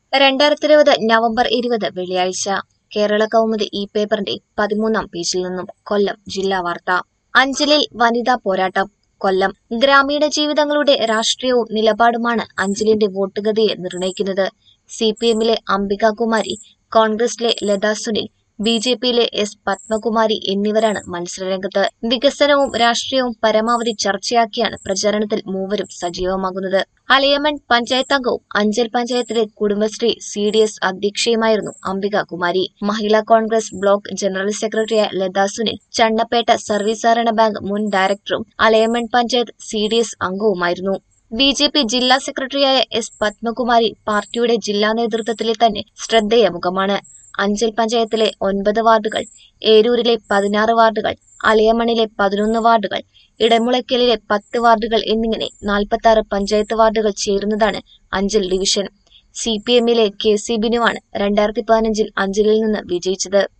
2020 November 20 വെള്ളിയാഴ്ച കേരള കൗമുദി ഈ പേപ്പറിന്റെ 13-ാം പേജിൽ നിന്നും കൊല്ലം ജില്ലാ വാർത്ത. അഞ്ചലിൽ വനിതാ പോരാട്ടം. കൊല്ലം ഗ്രാമീണ ജീവിതങ്ങളുടെ രാഷ്ട്രീയവും നിലപാടുമാണ് അഞ്ചലിന്റെ വോട്ടുഗതിയെ നിർണയിക്കുന്നത്. സിപിഎമ്മിലെ അംബികാകുമാരി, കോൺഗ്രസിലെ ലതാ സുനിൽ, ബിജെപിയിലെ എസ് പത്മകുമാരി എന്നിവരാണ് മത്സരരംഗത്ത്. വികസനവും രാഷ്ട്രീയവും പരമാവധി ചർച്ചയാക്കിയാണ് പ്രചാരണത്തിൽ മൂവരും സജീവമാകുന്നത്. അലയമൺ പഞ്ചായത്തംഗവും അഞ്ചൽ പഞ്ചായത്തിലെ കുടുംബശ്രീ CDS അധ്യക്ഷയുമായിരുന്നു അംബികാകുമാരി. മഹിളാ കോൺഗ്രസ് ബ്ലോക്ക് ജനറൽ സെക്രട്ടറിയായ ലതാ സുനിൽ ചണ്ണപ്പേട്ട സർവീസ് സഹകരണ ബാങ്ക് മുൻ ഡയറക്ടറും അലയമൺ പഞ്ചായത്ത് CDS അംഗവുമായിരുന്നു. ബിജെപി ജില്ലാ സെക്രട്ടറിയായ എസ് പത്മകുമാരി പാർട്ടിയുടെ ജില്ലാ നേതൃത്വത്തിലെ തന്നെ ശ്രദ്ധേയ മുഖമാണ്. അഞ്ചൽ പഞ്ചായത്തിലെ 9 വാർഡുകൾ, ഏരൂരിലെ 16 വാർഡുകൾ, അലയമണിലെ 11 വാർഡുകൾ, ഇടമുളയ്ക്കലിലെ 10 വാർഡുകൾ എന്നിങ്ങനെ 46 പഞ്ചായത്ത് വാർഡുകൾ ചേരുന്നതാണ് അഞ്ചൽ ഡിവിഷൻ. സിപിഎമ്മിലെ KC ബിനുവാണ് 2015-ൽ അഞ്ചലിൽ നിന്ന് വിജയിച്ചത്.